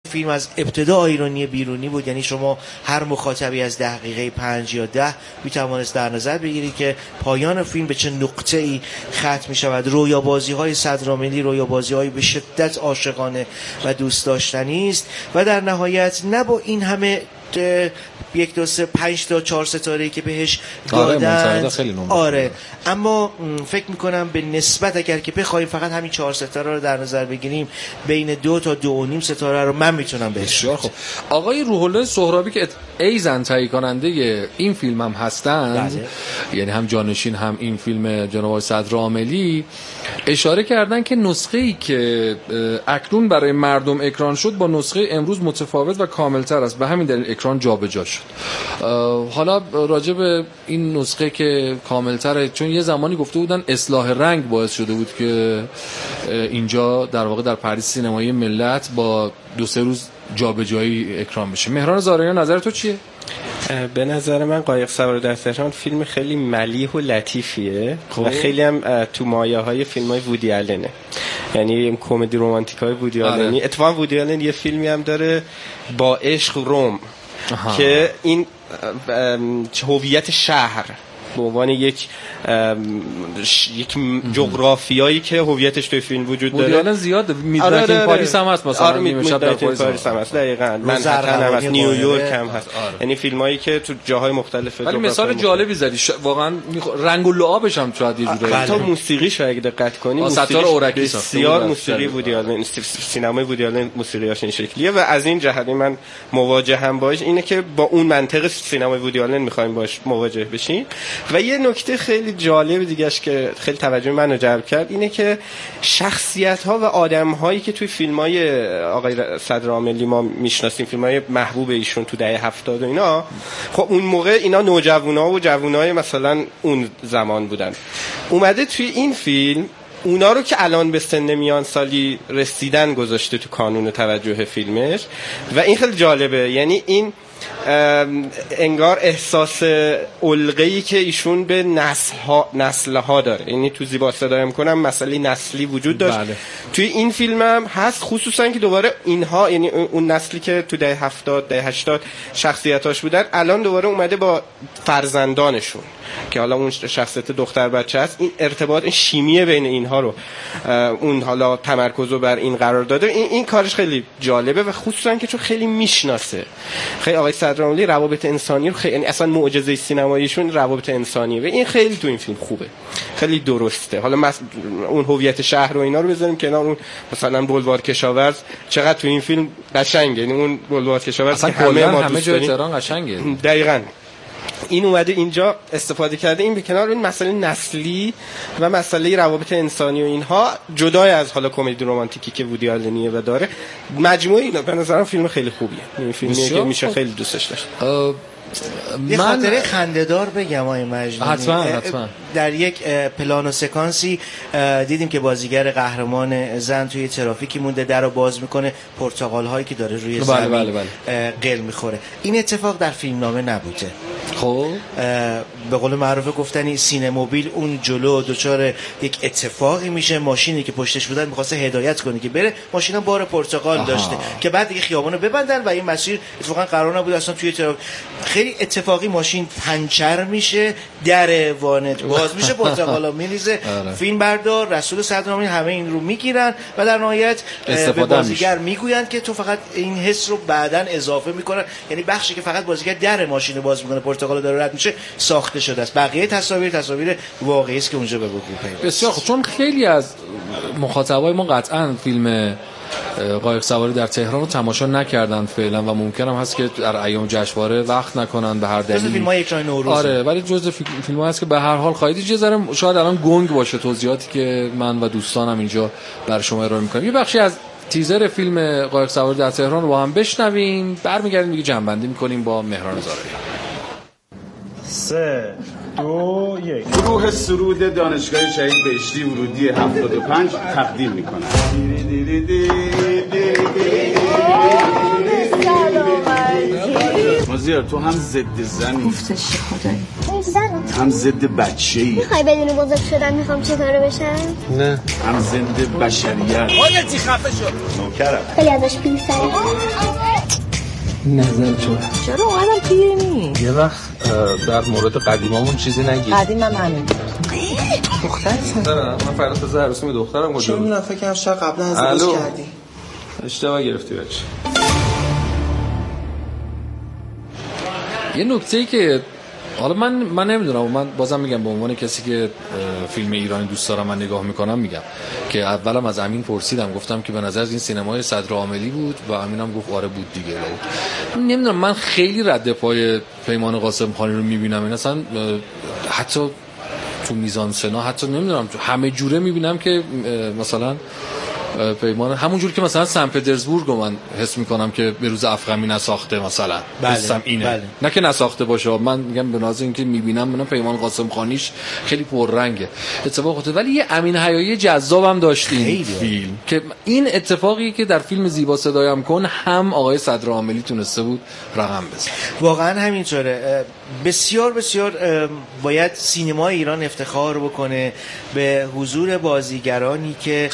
فیلم از ابتدا آیرونی بیرونی بود، یعنی شما هر مخاطبی از دقیقه 5 یا 10 میتوانست در نظر بگیری که پایان فیلم به چه نقطه‌ای ختم می‌شود. رویابازی‌های صدراملی رویابازی‌های به شدت عاشقانه و دوست داشتنی است و در نهایت نه با این همه 1 2 3 5 تا 4 ستاره‌ای که بهش دادن. آره اما فکر میکنم به نسبت اگر که بخوایم فقط همین 4 ستاره رو در نظر بگیریم، بین 2 تا 2.5 ستاره رو من میتونم بهش. خب آقای روح الله سهرابی که ایزن تهیه کننده این فیلم هم هستند، یعنی هم جانشین هم این فیلم جناب آقای صدرعاملی، اشاره کردن که نسخه‌ای که اکنون برای مردم اکران شد با نسخه امروز متفاوت و کاملتر است، به همین دلیل اکران جابجا شد. حالا راجع به این نسخه که کاملتره، چون یه زمانی گفته بودن اصلاح رنگ باعث شده بود که اینجا در واقع در پردیس سینمایی ملت با 2-3 روز جابجایی اکران بشه. مهران زارعیان نظر تو چیه؟ به نظر من قایق سوار در تهران فیلم خیلی ملیح و لطیفیه و خیلی هم تو مایه‌های فیلم‌های وودی آلنه، یعنی کمدی رمانتیک‌های وودی آلنی. اتفاقا وودی آلن یه فیلمی هم داره با عشق روم که این هویت شهر به عنوان یک جغرافیایی که هویتش توی فیلم وجود داره. الان زیاد میدونید این پاریس هم هست، مثلا نیمه شب در پاریس هم هست، دقیقاً منهتن هم هست، نیویورک هم هست. یعنی فیلمایی که تو جاهای مختلف. ولی مثال جالبی زدی، واقعا رنگ و لعابش هم شاید یه جوری. حتی موسیقیش اگه دقت کنی، ستار اورکی بسیار موسیقی وودی آلن، سینمای وودی آلن موسیقیاش این شکلیه و از این جهت من مواجهم باش اینه که با اون منطق سینمای وودی آلن می‌خوایم باش مواجه بشیم. و یه نکته خیلی جالب دیگه‌اش که خیلی توجه منو جلب کرد اینه که شخصیت‌ها و آدم‌هایی که توی فیلم‌های آقای صدرعاملی ما میشناسیم، فیلم‌های محبوب ایشون تو دهه 70 و اینا، خب اون موقع اینا نوجوانا و جوونای مثلا اون زمان بودن. اومده توی این فیلم اونا رو که الان به سن میان سالی رسیدن گذاشته تو کانون توجه فیلمش و این خیلی جالبه. یعنی این انگار احساس علقه‌ای که ایشون به نسل‌ها داره، یعنی تو زیبا صدایم میکنم مسئله نسلی وجود داشت. بله. توی این فیلم هم هست، خصوصا که دوباره اینها، یعنی اون نسلی که تو دهه 70 دهه 80 شخصیتاش بودن، الان دوباره اومده با فرزندانشون که حالا اون شخصیت دختر بچه هست، این ارتباط، این شیمی بین اینها رو اون حالا تمرکز رو بر این قرار داده. این کارش خیلی جالبه و خصوصا که چون خیلی میشناسه. خیلی آقای صدرعاملی روابط انسانی رو خیلی، یعنی اصلا معجزه سینماییشون روابط انسانیه و این خیلی تو این فیلم خوبه، خیلی درسته. حالا اون هویت شهر و اینا رو بذاریم کنار، اون مثلا بولوار کشاورز چقدر تو این فیلم قشنگه، یعنی اون بولوار کشاورز که همه جای تهران قشنگه. دقیقاً این اومده اینجا استفاده کرده، این به کنار این مسئله نسلی و مسئله روابط انسانی و اینها جدای از حالا کمدی رمانتیکی که وودی آلنیه و داره، مجموعه اینا به نظرم فیلم خیلی خوبیه. این فیلمیه که میشه خیلی دوستش داشت. یه خاطره خنده‌دار بگم آقای مجنونی. حتما. در یک پلان و سکانسی دیدیم که بازیگر قهرمان زن توی ترافیکی مونده، درو باز میکنه، پرتقال هایی که داره روی زمین قل میخوره. این اتفاق در فیلمنامه نبوده. خب به قول معروف گفتنی سینموبیل اون جلو دچار یک اتفاقی میشه، ماشینی که پشتش بودن می‌خواسته هدایت کنه که بره، ماشینا بار پرتقال داشته که بعد دیگه خیابونو ببندن و این مسیر اتفاقا قرار نبود اصلا توی خیلی اتفاقی ماشین پنچر میشه، در وانت باز میشه، پرتقالا میریزه. فیلم بردار رسول صدرعاملی همه این رو میگیرن و در نهایت به بازیگر میگویند که تو فقط این حس رو بعداً اضافه میکنن، یعنی بخشی که فقط بازیگر در ماشین باز میکنه پرتقال داره رد میشه ساخته شده است، بقیه تصاویر واقعی است که اونجا به وقوع پیدا شده. بسیار خوب. چون خیلی از مخاطبای ما قطعاً فیلم قایق سواری در تهران رو تماشا نکردن فعلا و ممکنم هست که در ایام جشنواره وقت نکنن به هر دلیلی. جزء فیلم‌های اکران نوروز. آره، ولی جزء فیلم‌ها هست که به هر حال خواهید یه ذره شاید الان گنگ باشه توضیحاتی که من و دوستانم اینجا برای شما ارائه می‌کنیم. یه بخشی از تیزر فیلم قایق سواری در تهران رو با هم بشنویم، برمیگردیم دیگه جنبندی می‌کنیم با مهران زارعیان. 3 2 1 گروه سرود دانشگاه شهید بهشتی ورودی 75 تقدیم می‌کنند. مازیار تو هم ضد زنی، گفتش خدایی زن، هم ضد بچه‌ای. میخوای بدون بزرگ شدن میخوام چه کاره بشم؟ نه، هم ضد بشریت. آیا چی خفه شد؟ نوکرم. خیلی ازش پیرسری. نظر تو چرا اومدم پیه نی؟ یه وقت در مورد قدیمامون چیزی نگید. قدیم هم همین دخترتون؟ من فردا تازه عروسی دخترم کجا بود؟ چون من فکرم شاید قبلا ازدواج کردی. اشتباه گرفتی بچه. یه نکته‌ای که حالا من نمیدونم، من بازم میگم به عنوان کسی که فیلم ایرانی دوست دارم من نگاه میکنم، میگم که اولم از امین پرسیدم، گفتم که به نظر این سینمای صدر عاملی بود و امینم گفت آره بود دیگه. نمیدونم، من خیلی رد پای پیمان قاسم خانی رو میبینم، این اصلا حتی تو میزان سنا، حتی نمیدونم همه جوره میبینم که مثلا پیمان همونجور که مثلا سن پترزبورگ رو من حس میکنم که به روز افغانی نساخته مثلا. حسم اینه. بله. نه که نساخته باشه، من میگم به نظر اینکه میبینم من پیمان قاسم خانیش خیلی پررنگه اتفاقات. ولی یه امین حیایی جذابم داشتیم فیلم که این اتفاقی که در فیلم زیبا صدایم کن هم آقای صدر عاملی تونسته بود رقم بزنه. واقعا همینطوره. بسیار بسیار باید سینما ایران افتخار بکنه به حضور بازیگرانی که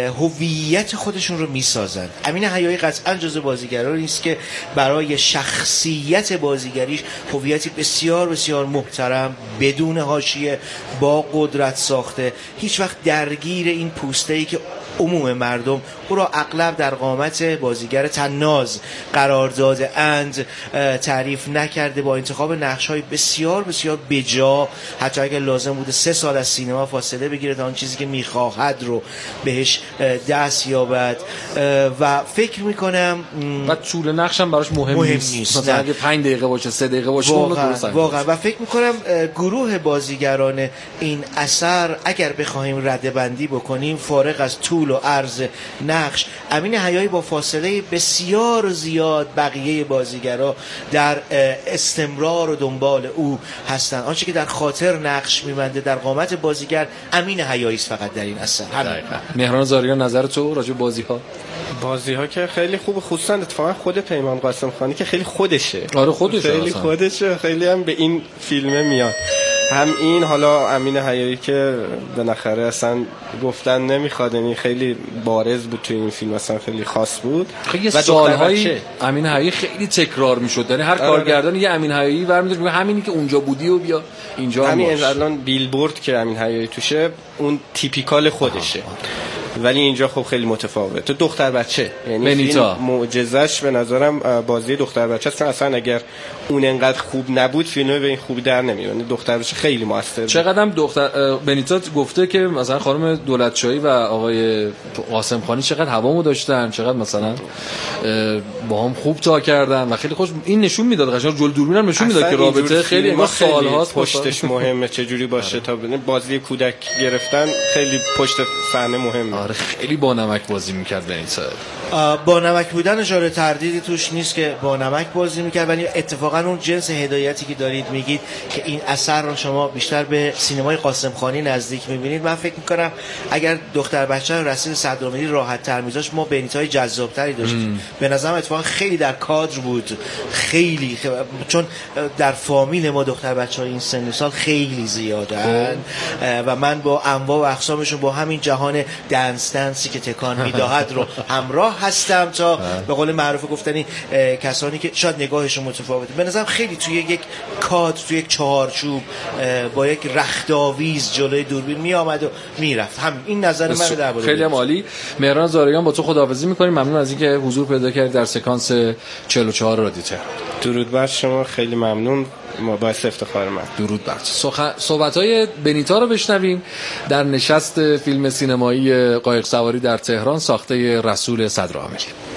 هویت خودشون رو میسازن. امین حیایی قطعا جزو بازیگرانی است که برای شخصیت بازیگریش هویتی بسیار بسیار محترم، بدون حاشیه، با قدرت ساخته، هیچ وقت درگیر این پوسته‌ای که عموم مردم او را اغلب در قامت بازیگر طناز قرار داده اند تعریف نکرده، با انتخاب نقش‌های بسیار بسیار بجا، حتی اگر لازم بوده 3 سال از سینما فاصله بگیره تا آن چیزی که می‌خواهد رو بهش دست یابد. و فکر می‌کنم و طول نقشم براش مهم نیست. مثلا اگه 5 دقیقه باشه 3 دقیقه باشه واقعا. و فکر می‌کنم گروه بازیگران این اثر اگر بخوایم رده‌بندی بکنیم، فارغ از طول و عرض نقش، امین حیایی با فاصله بسیار زیاد بقیه بازیگرا در استمرار و دنبال او هستن. آنچه که در خاطر نقش می‌مانده در قامت بازیگر امین حیایی است فقط در این اثر. مهران زاریان، نظر تو راجع به بازی‌ها که خیلی خوبه، خصوصا اتفاقا خود پیمان قاسم خانی که خیلی خودشه. آره خودشه، خیلی خودشه، خیلی هم به این فیلمه میاد. هم این حالا امین حیایی که بالاخره اصلا گفتن نمیخواد، یعنی خیلی بارز بود تو این فیلم، اصلا خیلی خاص بود. خیلی سال‌های امین حیایی خیلی تکرار میشد، یعنی هر کارگردان یه امین حیایی برمی‌داره میگه همینی که اونجا بودی و بیا اینجا. همین الان بیلبورد که امین حیایی توشه اون تیپیکال خودشه. ولی اینجا خب خیلی متفاوته. تو دختر بچه، یعنی بنیتا معجزش به نظرم بازی دختر بچه است، چون اصلا اگر اون انقدر خوب نبود فیلم به این خوبی در نمیاد. یعنی دختر بچه خیلی موثر. چقدرم دختر بنیتا گفته که مثلا خانم دولتشاهی و آقای قاسم خانی چقدر هوامو داشتن، چقدر مثلا با هم خوب تا کردن و خیلی خوش. این نشون میداد قشنگ جلو دوربینم نشون میداد که رابطه خیلی ما سال‌هاست پشتش مهمه، چه جوری باشه تا بازی کودک گرفتن خیلی پشت صحنه مهمه. آره خیلی با نمک بازی میکرد بنیتا. با نمک بودن اجاره تردیدی توش نیست که با نمک بازی میکرد، ولی اتفاقا اون جنس هدایتی که دارید میگید که این اثر رو شما بیشتر به سینمای قاسم خانی نزدیک میبینید. من فکر میکنم اگر دختر بچه رو رسید صدرامیلی راحت تر میذاشت ما بنیتای جذابتری داشتیم. به نظرم اتفاقا خیلی در کادر بود، خیلی چون در فامیل ما دختر بچه‌های این سن و سال خیلی زیادن و من با انواع و اقسامشون با همین جهان دنسی که تکان میدهد رو همراه هستم تا به قول معروف گفتنی کسانی که شاید نگاهشون متفاوته. به نظرم خیلی توی یک کادر، توی یک چهارچوب با یک رختاویز جلوی دوربین می آمد و میرفت. این نظر من درباره. خیلی هم عالی. مهران زاریان با تو خداحافظی می‌کنیم. ممنون از اینکه حضور پیدا کردید در سکانس 44 رادیو تهران. درود بر شما، خیلی ممنون، ما باعث افتخار من. درود بر صحبت‌های بنیتا رو بشنویم در نشست فیلم سینمایی قایق سواری در تهران ساخته رسول صدرعاملی.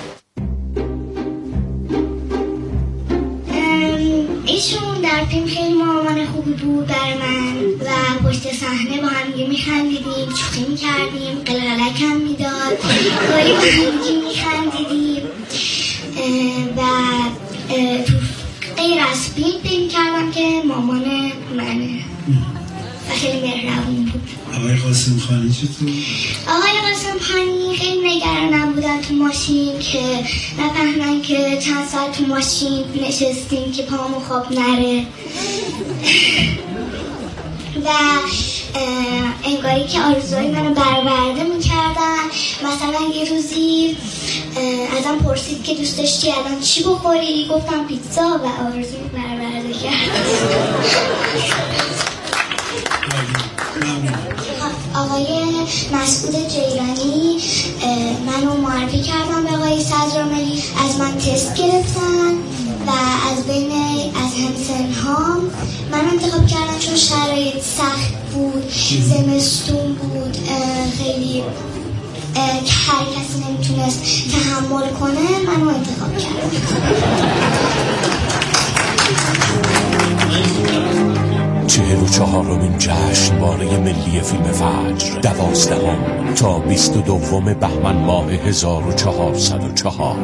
ایشون در فیلم خیلی مامان خوبی بود برای من و پشت صحنه با هم دیگه میخندیدیم، شوخی میکردیم، قلقلک هم میداد، کاری با هم دیگه میخندیدیم و تو غیر از فیلم فکر کردم که مامان منه و خیلی مهربون بود. آقای قاسم خانی چطور؟ آقای قاسم خانی خیلی نگرانم بودن تو ماشین که نفهمن که چند ساعت تو ماشین نشستیم که پامون خواب نره و انگاری که آرزوهای منو برآورده میکردن. مثلا یه روزی ازم پرسید که دوست داشتی الان چی بخوری؟ گفتم پیتزا و آرزو برآورده کرد. آقای مسعود جیرانی منو معرفی کردن به آقای صدرعاملی، از من تست گرفتن و از بین همسن‌هام من انتخاب کردن چون شرایط سخت بود، زمستون بود، خیلی هر کسی نمیتونست تحمل کنه، منو انتخاب کردن. 44مین جشنواره ملی فیلم فجر 12 تا 22 بهمن ماه 1404.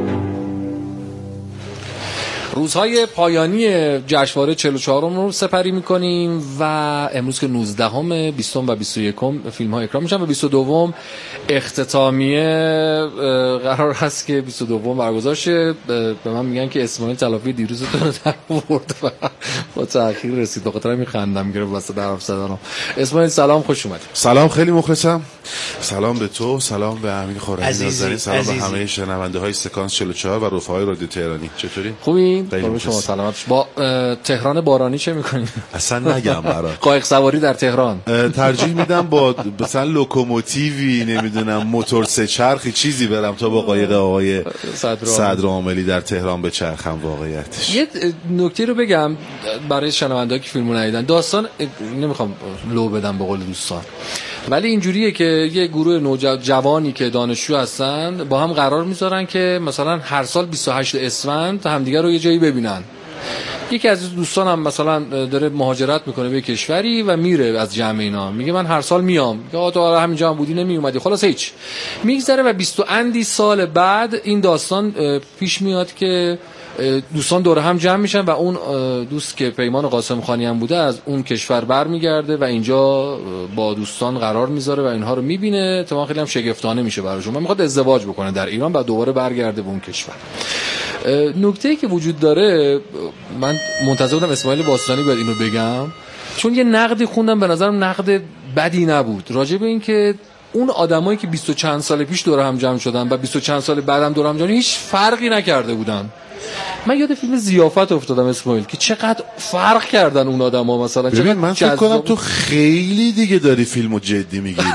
روزهای پایانی جشنواره 44 رو سپری می‌کنیم و امروز که 19 20 و 21 فیلم‌ها اکرام میشن و 22 اختتامیه قرار هست که 22 برگزار شه. به من میگن که اسماعیل تلافی دیروزتون رو در آورد و با تأخیر رسید، به خاطر می‌خندم گرفت واسه حرف زدنم. اسماعیل سلام، خوش اومدید. سلام، خیلی مخلصم. سلام به تو، سلام به امین خورمی نازنین، سلام به همه شنونده‌های سکانس 44 و رفقای رادیو تهرانی. چطوری؟ خوبین؟ قربون شما، سلامت. با تهران بارانی چه می‌کنید؟ اصلا نگم برات. قایق سواری در تهران. ترجیح میدم با مثلا لوکوموتیوی، نمیدونم موتور سه چرخی چیزی برم تا با قایق آقای صدرعاملی در تهران به چرخم. واقعیتش یه نکته رو بگم برای شنونده‌ها که فیلمو ندیدن. داستان نمیخوام لو بدم به قول دوستان، ولی اینجوریه که یه گروه جوانی که دانشجو هستن با هم قرار میذارن که مثلا هر سال 28 اسفند همدیگه رو یه جایی ببینن. یکی از دوستان هم مثلا داره مهاجرت میکنه به کشوری و میره از جمع اینا، میگه من هر سال میام. میگه تو همینجا هم بودی نمیومدی. خلاص هیچ، میگذره و 20 اندی سال بعد این داستان پیش میاد که دوستان دور هم جمع میشن و اون دوست که پیمان قاسم خانی هم بوده از اون کشور برمیگرده و اینجا با دوستان قرار میذاره و اینها رو میبینه. تا خیلی هم شگفتانه میشه براشون. من میخواد ازدواج بکنه در ایران و دوباره برگرده به اون کشور. نکته‌ای که وجود داره، من منتظر بودم اسماعیل باستانی بیاد اینو بگم، چون یه نقدی خوندم به نظرم نقد بدی نبود راجع به این که اون آدمایی که 20 و چند سال پیش دور هم جمع شدن و 20 و چند سال بعدم دور هم جمع هیچ فرقی نکرده بودن. من یاد فیلم ضیافت افتادم اسماعیل که چقدر فرق کردن اون آدما. مثلا ببین من فکر کنم تو خیلی دیگه داری فیلمو جدی میگیری.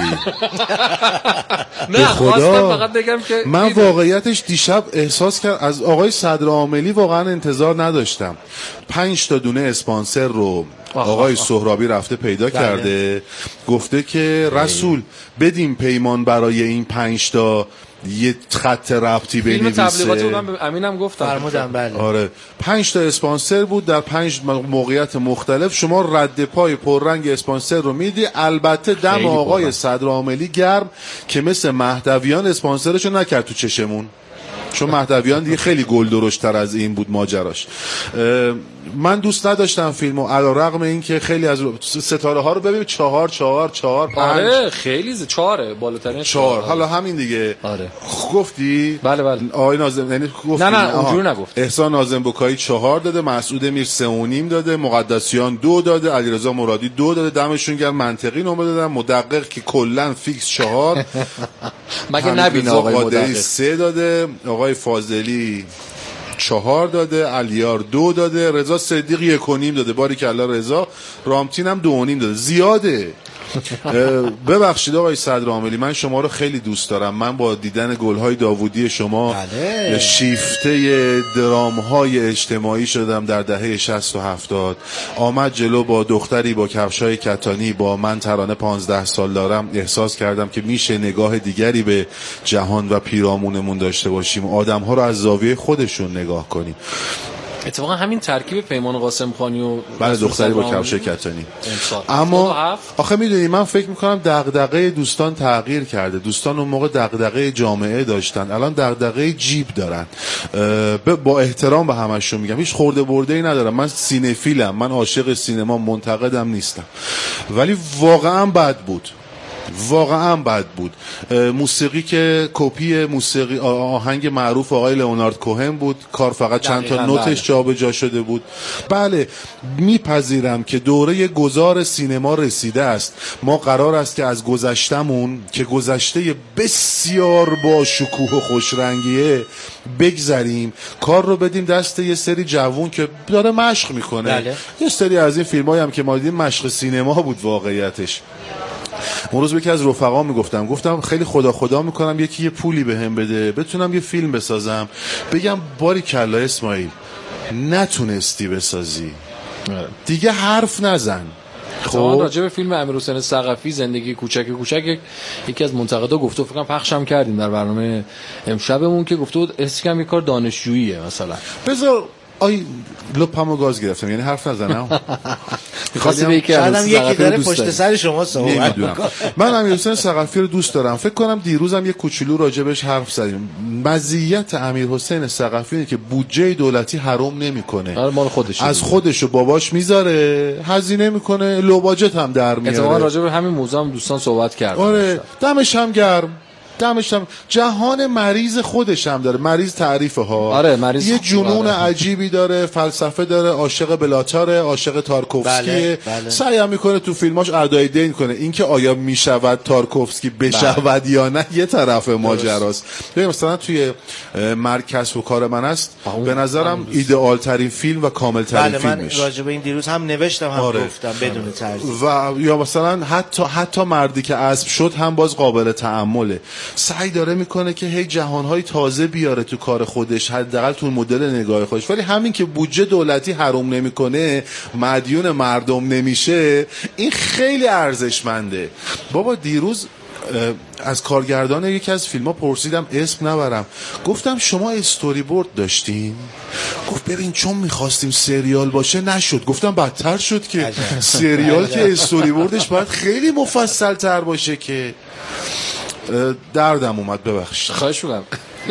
نه خواستم فقط بگم که من واقعیتش دیشب احساس کردم از آقای صدرعاملی واقعا انتظار نداشتم. 5 تا دونه اسپانسر رو آقای سهرابی رفته پیدا کرده، گفته که رسول بدیم پیمان برای این 5 تا یه خط ربطی بنویسه. فیلم تبلیغاتی بودم به امینم گفتم فرمودم. بله آره 5 تا اسپانسر بود در 5 موقعیت مختلف. شما رد پای پررنگ اسپانسر رو میدی. البته دم آقای صدرعاملی گرم که مثل مهدویان اسپانسرشو نکرد تو چشمون، چون مهدویان دیگه خیلی گل درشت‌تر از این بود ماجراش. من دوست نداشتم فیلمو، علیرغم این که خیلی از ستاره ها رو ببین 4 4 4 5. آره خیلی 4 بالاترین 4. حالا همین دیگه. آره گفتی؟ بله بله. آقای ناظم یعنی گفتی؟ نه اونجوری نگفت. احسان ناظم بکایی 4 داده، مسعود امیر 3.5 داده، مقدسیان 2 داده، علیرضا مرادی 2 داده. دمشون گرم، منطقی نمره دادن. مدقق که کلا فیکس 4 مگه نبینه آقای مدقق 3 داده، آقای فاضلی 4 داده، علیار 2 داده، رضا صدیق 1.5 داده. باریکلا رضا. رامتین هم 2.5 داده. زیاده. ببخشید آقای صدرعاملی، من شما رو خیلی دوست دارم. من با دیدن گل‌های داوودی شما شیفته درام‌های اجتماعی شدم در دهه 60 و 70. آمد جلو با دختری با کفشای کتانی، با من ترانه 15 سال دارم. احساس کردم که میشه نگاه دیگری به جهان و پیرامونمون داشته باشیم، آدم‌ها رو از زاویه خودشون نگاه کنیم. اتفاقا همین ترکیب پیمان قاسم خانی و بله دختری با کفش کتانی. اما آخه میدونی من فکر میکنم دغدغه دوستان تغییر کرده. دوستان اون موقع دغدغه جامعه داشتن، الان دغدغه جیب دارن. با احترام به همشون میگم، هیچ خورده برده ای ندارم. من سینفیلم، من عاشق سینما، منتقدم نیستم، ولی واقعا بد بود. واقعا بد بود. موسیقی که کپی موسیقی آهنگ معروف آقای لئونارد کوهن بود، کار فقط چند تا نوتش جابجا شده بود. بله میپذیرم که دوره گذار سینما رسیده است. ما قرار است که از گذشتمون که گذشته بسیار با شکوه و خوشرنگیه بگذریم، کار رو بدیم دست یه سری جوون که داره مشق میکنه. بله. یه سری از این فیلمایی هم که ما دیدیم مشق سینما بود واقعیتش. اون روز به یکی از رفقا گفتم خیلی خدا میکنم یکی یه پولی بهم بده بتونم یه فیلم بسازم. بگم باری کلا اسماعیل نتونستی بسازی دیگه حرف نزن. خب راجع به فیلم امیرحسین ثقفی زندگی کوچک یکی از منتقدا گفته، فکر کنم پخشم کردیم در برنامه امشبمون، که گفته بود اسکم یه کار دانشجوییه مثلا. بذار لپمو گاز گرفتم، یعنی حرف نزنم. شاید یکی داره پشت سر شما صحبت می‌کنه. من امیرحسین ثقفی رو دوست دارم. فکر کنم دیروزم یه کوچولو راجبش حرف زدیم. مزیت امیرحسین ثقفی اینه که بودجه دولتی حرام نمیکنه. مال خودشه، از خودش و باباش میذاره، هزینه میکنه، لو باجت هم در میاره. اتفاقا راجب همین موضوع هم دوستان صحبت کردن. آره دمش هم گرم. جهان مریض خودش هم داره، مریض تعریفه ها. آره مریض یه جنون عجیبی داره، فلسفه داره، عاشق بلاتاره، عاشق تارکوفسکیه. بله. سعی هم میکنه تو فیلماش ادای دین کنه. اینکه آیا میشود تارکوفسکی بشود یا نه یه طرف ماجراست. ببین مثلا توی مرکز و کار من است به نظرم ایدئال ترین فیلم و کامل ترین فیلمش. من راجع به این دیروز هم نوشتم هم گفتم بدون ترجیح. و یا مثلا حتی مردی که اسب شد هم باز قابل تأمله. سعی داره میکنه که هی جهانهای تازه بیاره تو کار خودش، حداقل تو مدل نگاه خودش. ولی همین که بودجه دولتی حروم نمیکنه، مدیون مردم نمیشه، این خیلی ارزشمنده. بابا دیروز از کارگردان یکی از فیلم‌ها پرسیدم، اسم نبرم، گفتم شما استوری بورد داشتین؟ گفت ببین چون میخواستیم سریال باشه نشد. گفتم بدتر شد که سریال که استوری بوردش باید خیلی مفصل تر باشه. که دردم اومد، ببخشید. خواهش می‌کنم.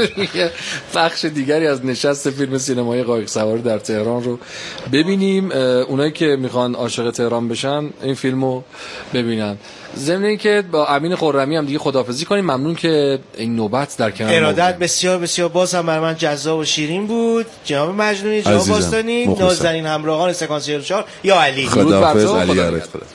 بخش دیگری از نشست فیلم سینمایی قایق سواری در تهران رو ببینیم. اونایی که میخوان عاشق تهران بشن این فیلمو ببینن. ضمن اینکه با امین خرمی هم دیگه خداحافظی کنیم. ممنون که این نوبت در کنار ارادت بسیار بسیار باز هم برای من جذاب و شیرین بود. جناب مجنونی، جناب باستانی، نازنین همراهان سکانس 44 یا علی. خداحافظ علی.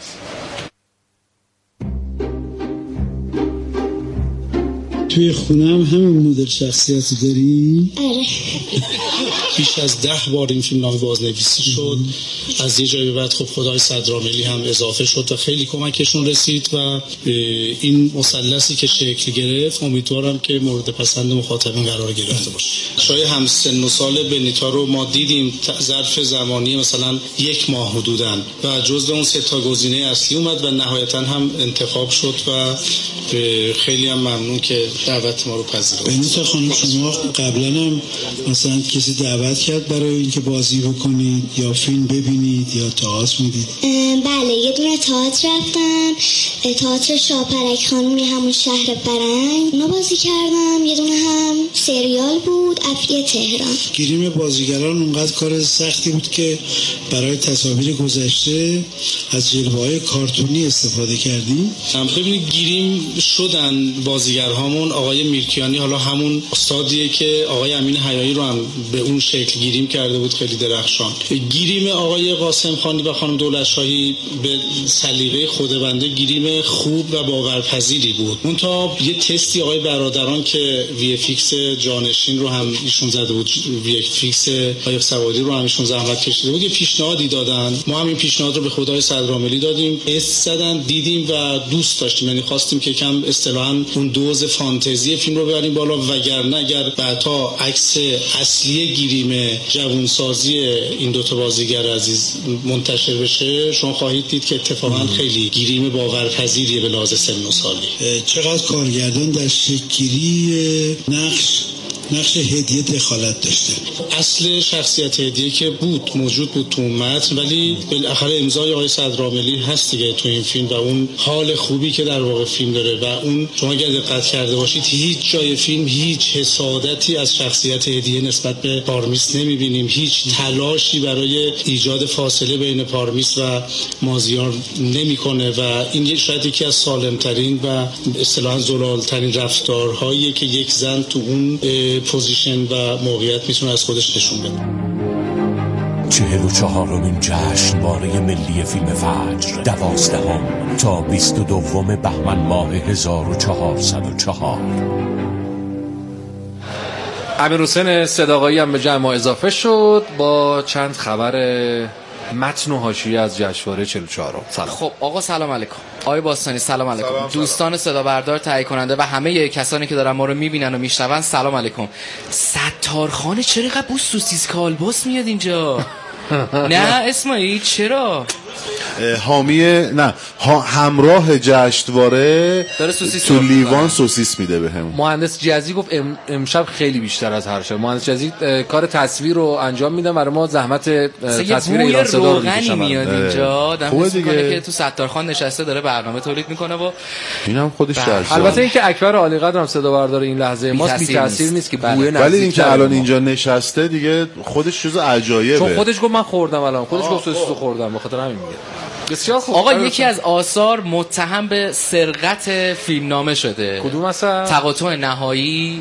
توی خونم همین مدل شخصیتی داری؟ آره. بیش از 10 بار این فیلم نامه بازنویسی شد. از یه جایی بعد خب خدای صدراملی هم اضافه شد و خیلی کمکشون رسید و این مثلثی که شکل گرفت امیدوارم که مورد پسند مخاطبین قرار گرفته باشه. شاید هم سن و سال بنیتا رو ما دیدیم ظرف زمانی مثلا 1 ماه حدوداً و جزو اون 3 تا گزینه اصلی اومد و نهایتاً هم انتخاب شد و خیلی هم ممنون که دعوت ما رو پذیرفتید. بنیتا خانم شما قبلا هم مثلا کسی دعوت کرد برای اینکه بازی بکنید یا فیلم ببینید یا تئاتر میدید؟ بله یه دونه تئاتر رفتم، تئاتر شاپرک خانمی همون شهر برنگ اونا بازی کردم. یه دونه هم سریال بود افیه تهران. گریم بازیگران اونقدر کار سختی بود که برای تصاویر گذشته از جلوه‌های کارتونی استفاده کردیم. ببینید گیریم شدن بازیگرهامون. آقای میرکیانی حالا همون استادیه که آقای امین حیایی رو هم به اون شکل گیریم کرده بود، خیلی درخشان. گیریم آقای قاسم خانی و خانم دولتشاهی به سلیقه خود بنده گیریم خوب و باورپذیری بود. اون تا یه تستی آقای برادران که وی اف ایکس جانشین رو هم ایشون زده بود، وی اف ایکس قایق سواری رو هم ایشون زحمت کشیده بود، یه پیشنهادی دادن. ما هم این پیشنهاد رو به خدای صدراملی دادیم، اس زدن، دیدیم و دوست داشتیم. یعنی خواستیم که کم اصطلاحاً اون دوز فانتزی فیلم رو ببریم بالا، وگرنه اگر بعدا عکس اصلی گیریم جوانسازی این دوتا بازیگر عزیز منتشر بشه شما خواهید دید که اتفاقا خیلی گیریم باورپذیریه به لحاظ سن و سالی. چقدر کارگردان در شکل‌گیری نقش نقش هدیه دخالت داشته. اصل شخصیت هدیه که موجود بود تو متن، ولی بالاخره امضای آقای صدرعاملی هست دیگه تو این فیلم و اون حال خوبی که در واقع فیلم داره و اون شما اگر دقت کرده باشید هیچ جای فیلم هیچ حسادتی از شخصیت هدیه نسبت به پارمیس نمیبینیم، هیچ تلاشی برای ایجاد فاصله بین پارمیس و مازیار نمیکنه و این شاید یکی از سالمترین و اصطلاحاً زلالترین رفتارهایی که یک زن تو اون پوزیشن و موقعیت میتونه از خودش نشون بده. 44مین جشنواره ملی فیلم فجر 12 تا 22 بهمن ماه 1404. امیرحسین صداقایی هم به جمع اضافه شد با چند خبر متن و حاشیه از جشنواره 44. سلام. خب آقا سلام علیکم. آقای باستانی سلام علیکم. دوستان صدا بردار، تهیه کننده و همه کسانی که دارن ما رو میبینن و میشنون سلام علیکم. ستارخان چرا اینقدر بو سوسیس کالباس میاد اینجا؟ نه اسماعیل چرا؟ حامی نه همراه جشنواره تو لیوان سوسیس میده بهمون. مهندس جزی گفت امشب خیلی بیشتر از هر شب. مهندس جزی کار تصویر رو انجام میدن برای ما، زحمت تصویر ایران صدا رو میکشن میاد اینجا. آدم حس میکنه که تو ستارخان نشسته داره برنامه تولید میکنه و اینم خودش جذاب. البته اینکه اکبر عالی قدر هم صدا بردار این لحظه ماست، بی تاثیر نیست که بوی نزدیک. ولی اینکه الان اینجا نشسته دیگه خودش چیز عجایبه. چون خودش گفت من خوردم، الان خودش گفت سوسیس رو خوردم، به خاطر همین میگه. بسیار خوب. آقا یکی از آثار متهم به سرقت فیلمنامه شده. کدوم اصلا؟ تقاطع نهایی.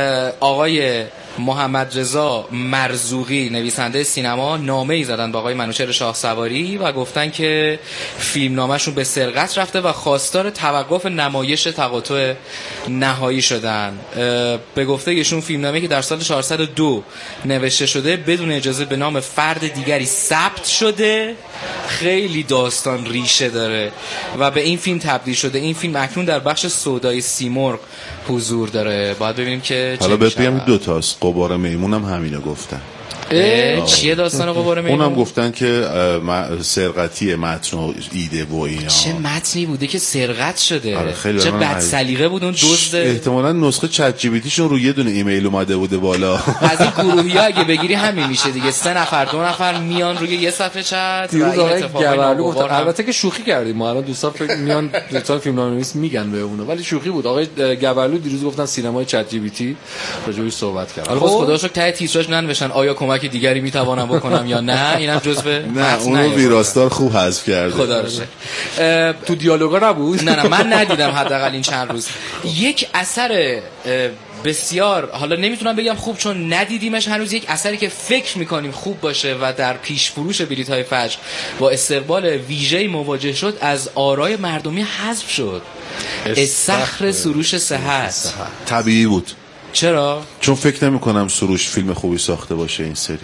آقای محمد رضا مرزوقی نویسنده سینما نامه‌ای زدن با آقای منوچهر شاهسواری و گفتن که فیلمنامه‌شون به سرقت رفته و خواستار توقف نمایش تقاطع نهایی شدن. به گفته ایشون فیلمنامه‌ای که در سال 402 نوشته شده بدون اجازه به نام فرد دیگری ثبت شده، خیلی داستان ریشه داره و به این فیلم تبدیل شده. این فیلم اکنون در بخش سودای سیمرغ حضور داره. باید ببینیم که حالا بهت بگم دو تاست. قبار میمونم همینو گفتن. چیه داستان قبار میمون؟ اونم گفتن که سرقتی متن و ایده و اینا. چه متنی بوده که سرقت شده؟ آره چه بد سلیقه بود اون دزد. احتمالاً نسخه چت جی پی تی شون رو یه دونه ایمیل اومده بوده بالا. از این گروهی‌ها اگه بگیری همین میشه دیگه. 3 نفر 2 نفر میان روی یه صفحه چت و این اتفاقا گفتن. البته که شوخی کردیم ما، الان دوستان فکر میان دوستان فیلمنامه‌نویس میگن به اونو، ولی شوخی بود. آقای گوالو دیروز گفتن سینمای چت جی پی تی راجعش صحبت کرد. حالا خدا رو شکر ته تیتراژ ننوشتن آیا کمک دیگری میتوانم بکنم یا نه. اینم جزء نه اونو ویراستار خوب حذف کرده. خدا رو شکر. تو دیالوگا نبود. نه من ندیدم حداقل این چند روز. یک اثر بسیار، حالا نمیتونم بگم خوب چون ندیدیمش هنوز، یک اثری که فکر میکنیم خوب باشه و در پیش فروش بلیط‌های فجر با استقبال ویژه‌ای مواجه شد، از آرای مردمی حذف شد. استخر سروش صحت. طبیعی بود. چرا؟ چون فکر نمی‌کنم سروش فیلم خوبی ساخته باشه این سری.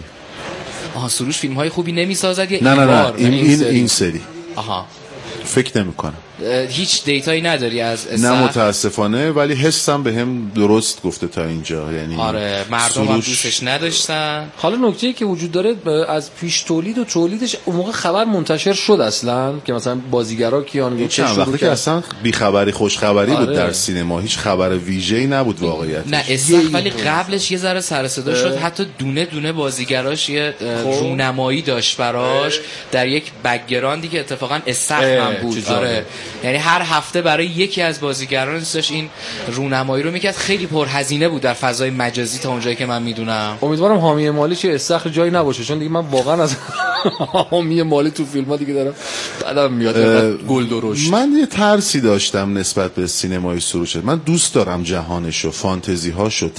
سروش فیلم‌های خوبی نمی‌سازد یا نه این سری. آها. فکر نمی‌کنم. هیچ دیتایی نداری از نه متاسفانه، ولی حسم به هم درست گفته تا اینجا. یعنی آره مردم هم دوستش نداشتن. حالا نکته‌ای که وجود داره از پیش تولید و تولیدش اون موقع خبر منتشر شد اصلا که مثلا بازیگرا کیان چه وقتی که اصلا بی خبری خوش خبری بود در سینما، هیچ خبر ویژه‌ای نبود واقعیت. نه استخ ولی قبلش یه ذره سر صدا شد، حتی دونه دونه بازیگراش یه رونمایی داشت براش در یک بک‌گراندی که اتفاقا استخ هم بود. آره یعنی هر هفته برای یکی از بازیگران داشت این رونمایی رو میکرد. خیلی پرهزینه بود در فضای مجازی تا اونجایی که من میدونم. امیدوارم حامی مالی چه استخر جایی نباشه، چون دیگه من واقعا از حامی مالی تو فیلم‌ها دیگه دارم بعدم میاد گل درشت. من یه ترسی داشتم نسبت به سینمای سروش. من دوست دارم جهانش رو، فانتزی‌هاش رو،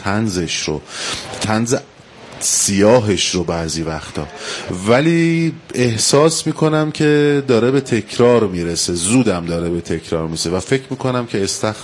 طنز سیاهش رو بعضی وقتا، ولی احساس میکنم که داره به تکرار میرسه، زودم داره به تکرار میرسه و فکر میکنم که استخر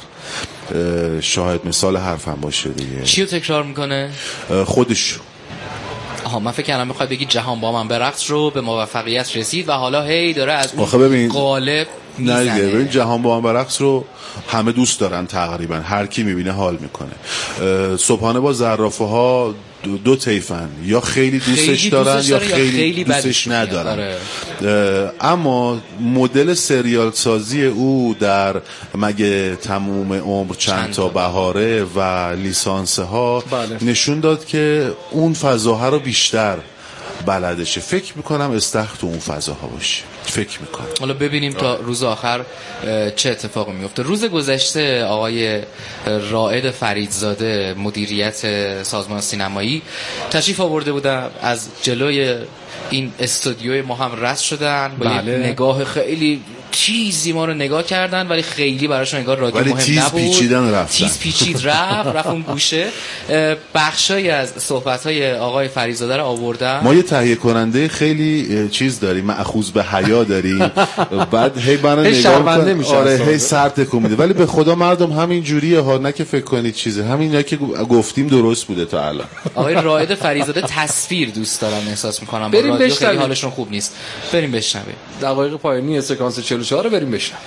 شاهد مثال حرفم باشه دیگه. چی رو تکرار میکنه؟ خودش. من فکر کردم میخواد بگی جهان با من به رقص رو به موفقیت رسید و حالا هی داره از اون قالب نه دیگه. ببین جهان با من به رقص رو همه دوست دارن تقریبا، هر کی میبینه حال میکنه. صبحانه با زرافه ها دو طیفن، یا خیلی دوستش دارن یا خیلی دوستش ندارن. اما مدل سریال سازی او در مگه تموم عمر چند تا بهاره و لیسانس ها نشون داد که اون فضاها رو بیشتر بلدشه. فکر میکنم استخر تو اون فضاها باشه. فکر میکنم حالا ببینیم تا روز آخر چه اتفاقی میفته. روز گذشته آقای رائد فریدزاده مدیریت سازمان سینمایی تشریف آورده بودن، از جلوی این استودیوی ما هم رد شدن با یه نگاه خیلی چیزی ما رو نگاه کردن، ولی خیلی براشون انگار رادیو مهم نبود. تیز پیچید رفت اون گوشه. بخشایی از صحبت‌های آقای فریدزاده رو آوردن. ما یه تهیه کننده خیلی چیز داریم، مأخوذ به حیا داریم، بعد هی منو نگاه می‌کنه، آره هی سر تکون میده، ولی به خدا مردم همین جوریه ها، نه که فکر کنید چیزه، همینا که گفتیم درست بوده تا الان. آقای رائد فریدزاده تصویر دوست دارن احساس می‌کنم، با رادیو خیلی حالشون خوب نیست. بریم بشنویم دقایق پایانی سکانس 44 رو بریم بشنویم.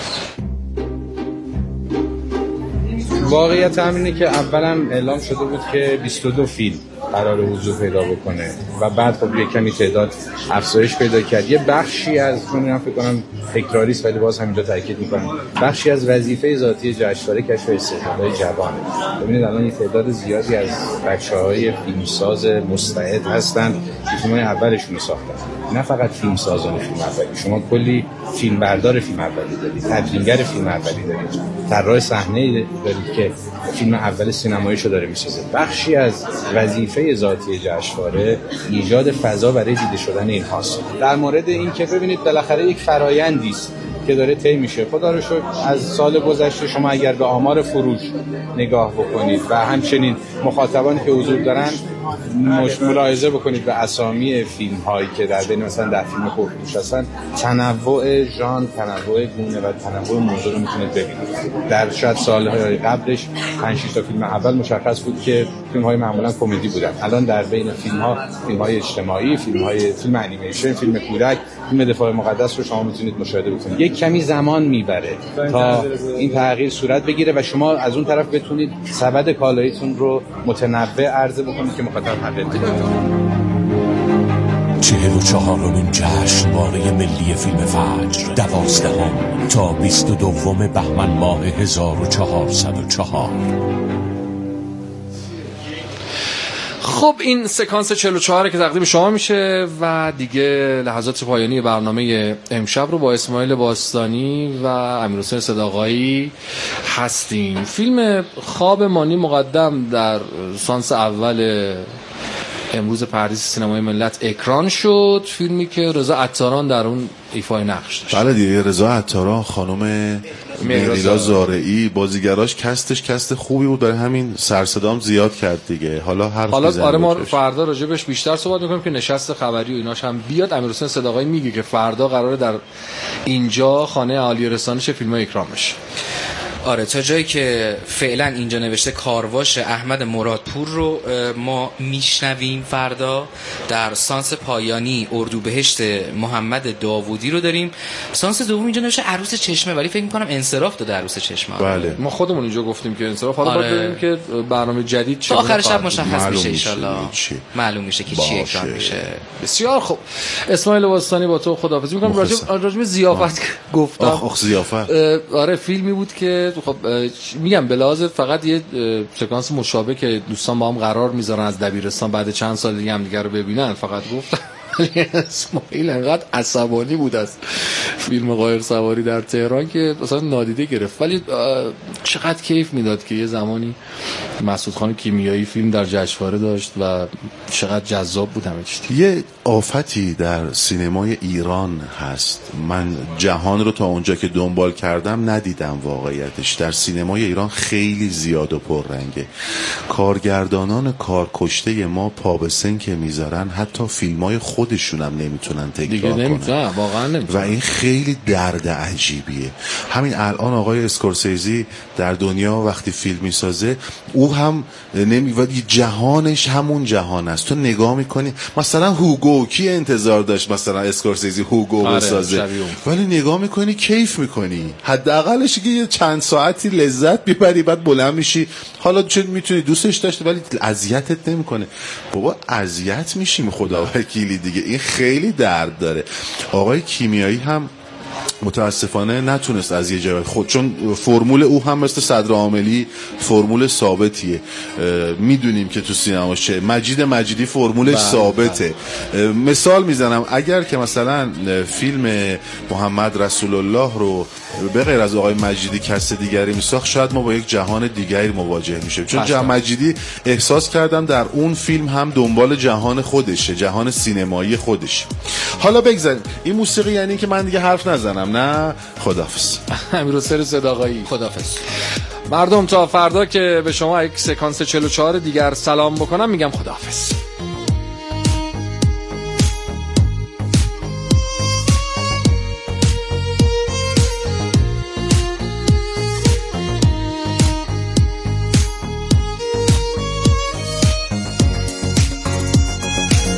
واقعیت همینه که اولم اعلام شده بود که 22 فیلم قرار حضور پیدا بکنه و بعد خب یک کمی تعداد افزایش پیدا کرد. یه بخشی از من فکر کنم تکراری است ولی باز همینجا تاکید می‌کنم، بخشی از وظیفه ذاتی جشنواره کشف استعدادهای جوانه. ببینید الان یه تعداد زیادی از بچه‌های فیلمساز مستعد هستن که فیلم‌های اولشون رو ساختن. نه فقط فیلمسازان فیلم اولی، شما کلی فیلمبردار فیلم اولی دارید، تدوینگر فیلم اولی دارید، طراح صحنه دارید که فیلم اول سینماییشو داره میسازه. بخشی از وظیفه ذاتی جشنواره ایجاد فضا برای دیده شدن اینهاست. در مورد این که ببینید بالاخره یک فرآیندی است که داره طی میشه. خدا رو شکر از سال گذشته شما اگر به آمار فروش نگاه بکنید و همچنین مخاطبانی که حضور دارن ملاحظه بکنید به اسامی فیلم هایی که در بین مثلا 10 فیلم پرفروش هستن، تنوع ژانر، تنوع گونه و تنوع موضوع رو میتونید ببینید. در شاید سالهای قبلش 5-6 تا فیلم اول مشخص بود که فیلم های معمولا کمدی بودن. الان در بین فیلم های اجتماعی، فیلم انیمیشن، فیلم کودک، فیلم دفاع مقدس رو شما میتونید مشاهده بکنید. یک کمی زمان میبره تا این تغییر صورت بگیره و شما از اون طرف بتونید سبد کالاییتون رو متنوع عرضه بکنید که مخاطب حاضر بشه. 44مین جشنواره ملی فیلم فجر 12 تا 22 بهمن ماه 1404. خب این سکانس 44 که تقدیم شما میشه و دیگه لحظات پایانی برنامه امشب رو با اسماعیل باستانی و امیرحسین صداقایی هستیم. فیلم خواب مانی مقدم در سانس اول امروز پردیس سینمای ملت اکران شد، فیلمی که رضا عطاران در اون ایفای نقش داشت. بله دیگه، رضا عطاران، خانم مهریلا زارعی، بازیگراش کست خوبی بود، برای همین سرصدام زیاد کرد دیگه. حالا آره ما فردا راجبش بیشتر صحبت می‌کنیم که نشست خبری و ایناش هم بیاد. امیرحسین صداقایی میگه که فردا قراره در اینجا خانه عالی رسانش فیلم‌ها اکرام بشه. آره، تا جایی که فعلا اینجا نوشته کارواش احمد مرادپور رو ما میشنویم. فردا در سانس پایانی اردوبهشت محمد داوودی رو داریم. سانس دوم اینجا نوشته عروس چشمه، ولی فکر می‌کنم انصراف داده عروس چشمه. بله، ما خودمون اینجا گفتیم که انصراف. حالا باید ببینیم که برنامه جدید چه آخر شب مشخص میشه ان شاءالله، معلوم میشه که چی اکران میشه. بسیار خوب. اسماعیل باستانی با تو خداحافظی می‌کنم. راجع به ضیافت گفتم. آخ ضیافت. آره فیلمی بود که خب میگم به لحاظ فقط یه سکانس مشابه که دوستان با هم قرار میذارن از دبیرستان بعد چند سال دیگه هم دیگه رو ببینن، فقط گفتم. اسماعیل انقدر عصبانی بود از فیلم قایق سواری در تهران که مثلا نادیده گرفت، ولی چقدر کیف میداد که یه زمانی مسعود خان کیمیایی فیلم در جشنواره داشت و چقدر جذاب بود همه چیز. یه آفتی در سینمای ایران هست، من جهان رو تا اونجا که دنبال کردم ندیدم. واقعیتش در سینمای ایران خیلی زیاد و پررنگه. کارگردانان کارکشته ما پا به سن که میذارن، حتی فیلمای خودشون هم نمیتونن دیگه تکرار نمیتونن، واقعا نمیتونن. و این خیلی درد عجیبیه. همین الان آقای اسکورسیزی در دنیا وقتی فیلم میسازه او هم جهانش همون جهان است. تو نگاه میکنی مثلا هوگو، کی انتظار داشت مثلا اسکورسیزی هوگو بسازه؟ ولی نگاه میکنی کیف میکنی، حداقلش که یه چند ساعتی لذت ببری، بعد بلند میشی. حالا چه میتونی دوستش داشته ولی اذیتت نمیکنه. بابا اذیت میشیم خدا وکیلی دیگه. این خیلی درد داره. آقای کیمیایی هم متاسفانه نتونست از یه جای خود، چون فرمول او هم مثل صدر عاملی فرمول ثابتیه. میدونیم که تو سینما چه مجید مجیدی فرمولش ثابته. مثال میزنم، اگر که مثلا فیلم محمد رسول الله رو به غیر از آقای مجیدی کس دیگری میساخت، شاید ما با یک جهان دیگری مواجه میشیم. چون مجیدی احساس کردم در اون فیلم هم دنبال جهان خودشه، جهان سینمایی خودش. حالا بگذاریم این موسیقی، یعنی که من دیگه حرف نزنم. نه خداحافظ. امیرحسین صداقایی، خداحافظ. مردم تا فردا که به شما یک سکانس 44 دیگر سلام بکنم میگم خداحافظ.